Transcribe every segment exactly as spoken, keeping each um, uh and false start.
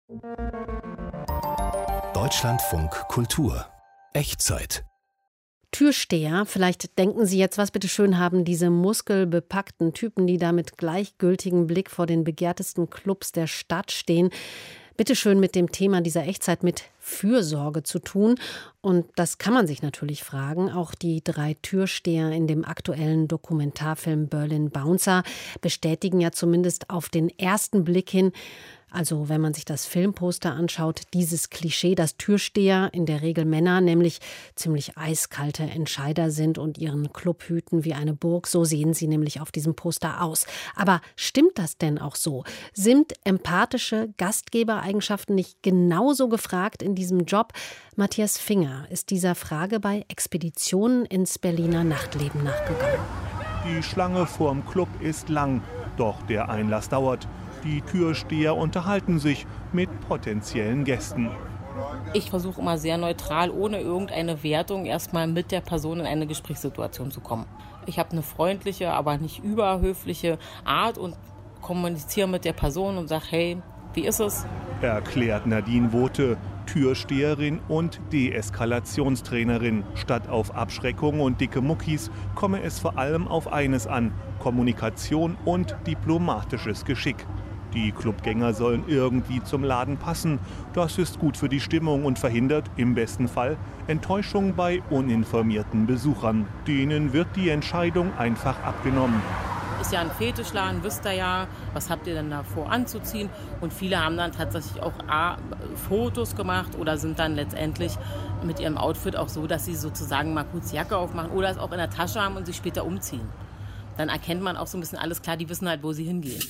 Deutschlandfunk Kultur. Echtzeit. Türsteher, vielleicht denken Sie jetzt, was bitteschön haben diese muskelbepackten Typen, die da mit gleichgültigem Blick vor den begehrtesten Clubs der Stadt stehen, bitteschön mit dem Thema dieser Echtzeit mit Fürsorge zu tun. Und das kann man sich natürlich fragen. Auch die drei Türsteher in dem aktuellen Dokumentarfilm Berlin Bouncer bestätigen ja zumindest auf den ersten Blick hin, also wenn man sich das Filmposter anschaut, dieses Klischee, dass Türsteher, in der Regel Männer, nämlich ziemlich eiskalte Entscheider sind und ihren Club hüten wie eine Burg. So sehen sie nämlich auf diesem Poster aus. Aber stimmt das denn auch so? Sind empathische Gastgebereigenschaften nicht genauso gefragt in diesem Job? Matthias Finger ist dieser Frage bei Expeditionen ins Berliner Nachtleben nachgegangen. Die Schlange vorm Club ist lang, doch der Einlass dauert. Die Türsteher unterhalten sich mit potenziellen Gästen. Ich versuche immer sehr neutral, ohne irgendeine Wertung, erstmal mit der Person in eine Gesprächssituation zu kommen. Ich habe eine freundliche, aber nicht überhöfliche Art und kommuniziere mit der Person und sage, hey, wie ist es? Erklärt Nadine Wote, Türsteherin und Deeskalationstrainerin. Statt auf Abschreckung und dicke Muckis komme es vor allem auf eines an: Kommunikation und diplomatisches Geschick. Die Clubgänger sollen irgendwie zum Laden passen. Das ist gut für die Stimmung und verhindert im besten Fall Enttäuschung bei uninformierten Besuchern. Denen wird die Entscheidung einfach abgenommen. Ist ja ein Fetischladen, wisst ihr ja, was habt ihr denn da vor anzuziehen? Und viele haben dann tatsächlich auch A, Fotos gemacht oder sind dann letztendlich mit ihrem Outfit auch so, dass sie sozusagen mal kurz die Jacke aufmachen oder es auch in der Tasche haben und sich später umziehen. Dann erkennt man auch so ein bisschen alles klar, die wissen halt, wo sie hingehen.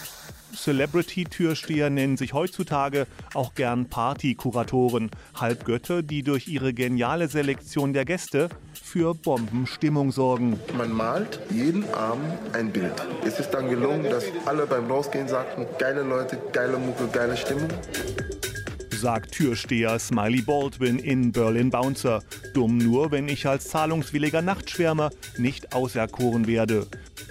Celebrity-Türsteher nennen sich heutzutage auch gern Partykuratoren, Halbgötter, die durch ihre geniale Selektion der Gäste für Bombenstimmung sorgen. Man malt jeden Abend ein Bild. Es ist dann gelungen, dass alle beim Rausgehen sagten, geile Leute, geile Mucke, geile Stimmung. Sagt Türsteher Smiley Baldwin in Berlin Bouncer. Dumm nur, wenn ich als zahlungswilliger Nachtschwärmer nicht auserkoren werde.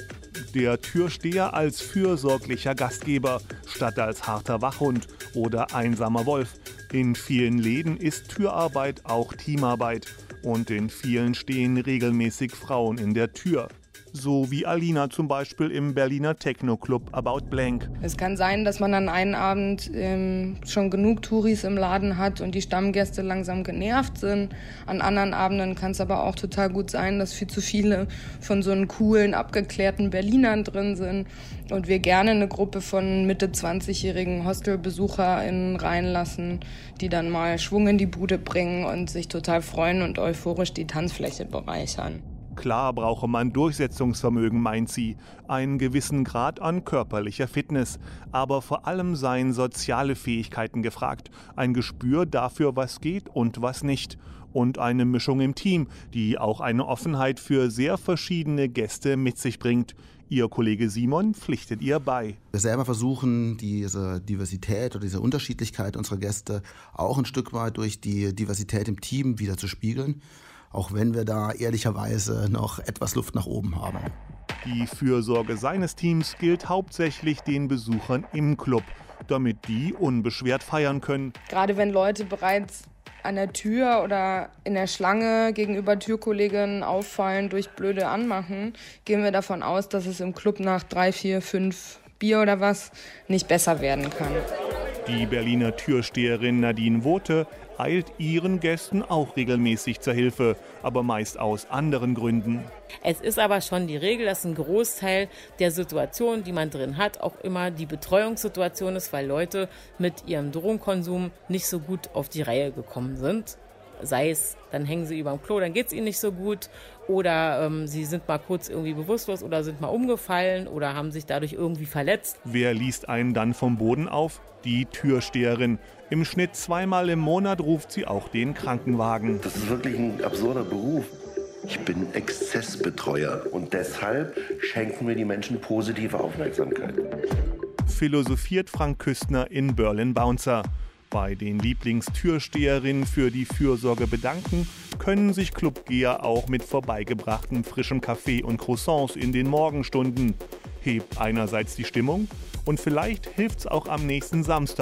Der Türsteher als fürsorglicher Gastgeber statt als harter Wachhund oder einsamer Wolf. In vielen Läden ist Türarbeit auch Teamarbeit und in vielen stehen regelmäßig Frauen in der Tür. So wie Alina zum Beispiel im Berliner Techno-Club About Blank. Es kann sein, dass man dann einen Abend ähm, schon genug Touris im Laden hat und die Stammgäste langsam genervt sind. An anderen Abenden kann es aber auch total gut sein, dass viel zu viele von so einen coolen, abgeklärten Berlinern drin sind und wir gerne eine Gruppe von Mitte zwanzigjährigen HostelbesucherInnen reinlassen, die dann mal Schwung in die Bude bringen und sich total freuen und euphorisch die Tanzfläche bereichern. Klar brauche man Durchsetzungsvermögen, meint sie, einen gewissen Grad an körperlicher Fitness. Aber vor allem seien soziale Fähigkeiten gefragt, ein Gespür dafür, was geht und was nicht. Und eine Mischung im Team, die auch eine Offenheit für sehr verschiedene Gäste mit sich bringt. Ihr Kollege Simon pflichtet ihr bei. Wir selber versuchen, diese Diversität oder diese Unterschiedlichkeit unserer Gäste auch ein Stück weit durch die Diversität im Team wieder zu spiegeln. Auch wenn wir da ehrlicherweise noch etwas Luft nach oben haben. Die Fürsorge seines Teams gilt hauptsächlich den Besuchern im Club, damit die unbeschwert feiern können. Gerade wenn Leute bereits an der Tür oder in der Schlange gegenüber Türkolleginnen auffallen durch blöde Anmachen, gehen wir davon aus, dass es im Club nach drei, vier, fünf Bier oder was nicht besser werden kann. Die Berliner Türsteherin Nadine Wote eilt ihren Gästen auch regelmäßig zur Hilfe, aber meist aus anderen Gründen. Es ist aber schon die Regel, dass ein Großteil der Situation, die man drin hat, auch immer die Betreuungssituation ist, weil Leute mit ihrem Drogenkonsum nicht so gut auf die Reihe gekommen sind. Sei es, dann hängen sie über dem Klo, dann geht es ihnen nicht so gut. Oder ähm, sie sind mal kurz irgendwie bewusstlos oder sind mal umgefallen oder haben sich dadurch irgendwie verletzt. Wer liest einen dann vom Boden auf? Die Türsteherin. Im Schnitt zweimal im Monat ruft sie auch den Krankenwagen. Das ist wirklich ein absurder Beruf. Ich bin Exzessbetreuer und deshalb schenken mir die Menschen positive Aufmerksamkeit. Philosophiert Frank Küstner in Berlin Bouncer. Bei den Lieblingstürsteherinnen für die Fürsorge bedanken, können sich Clubgeher auch mit vorbeigebrachtem frischem Kaffee und Croissants in den Morgenstunden. Hebt einerseits die Stimmung und vielleicht hilft's auch am nächsten Samstag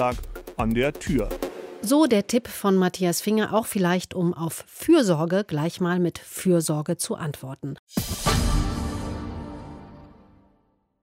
an der Tür. So der Tipp von Matthias Finger, auch vielleicht um auf Fürsorge gleich mal mit Fürsorge zu antworten.